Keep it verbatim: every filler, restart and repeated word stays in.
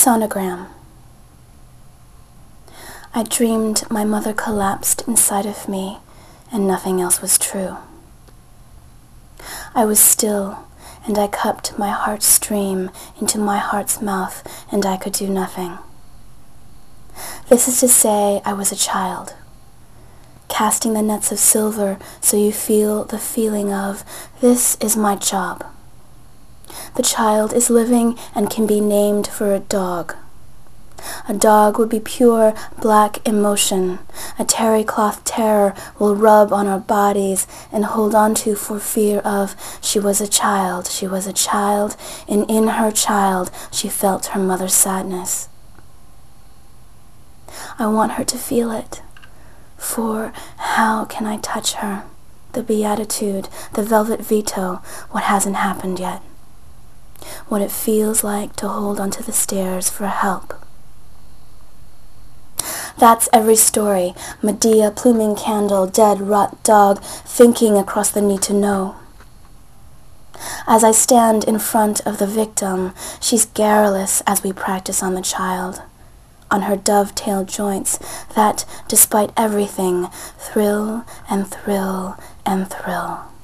Sonogram. I dreamed my mother collapsed inside of me and nothing else was true. I was still and I cupped my heart's stream into my heart's mouth and I could do nothing. This is to say I was a child, casting the nets of silver so you feel the feeling of, this is my job. The child is living and can be named for a dog. A dog would be pure black emotion. A terry cloth terror will rub on our bodies and hold on to for fear of, she was a child, she was a child, and in her child she felt her mother's sadness. I want her to feel it, for how can I touch her? The beatitude, the velvet veto, what hasn't happened yet. What it feels like to hold onto the stairs for help. That's every story. Medea, pluming candle, dead, rot dog, thinking across the need to know. As I stand in front of the victim, she's garrulous as we practice on the child, on her dovetail joints that, despite everything, thrill and thrill and thrill.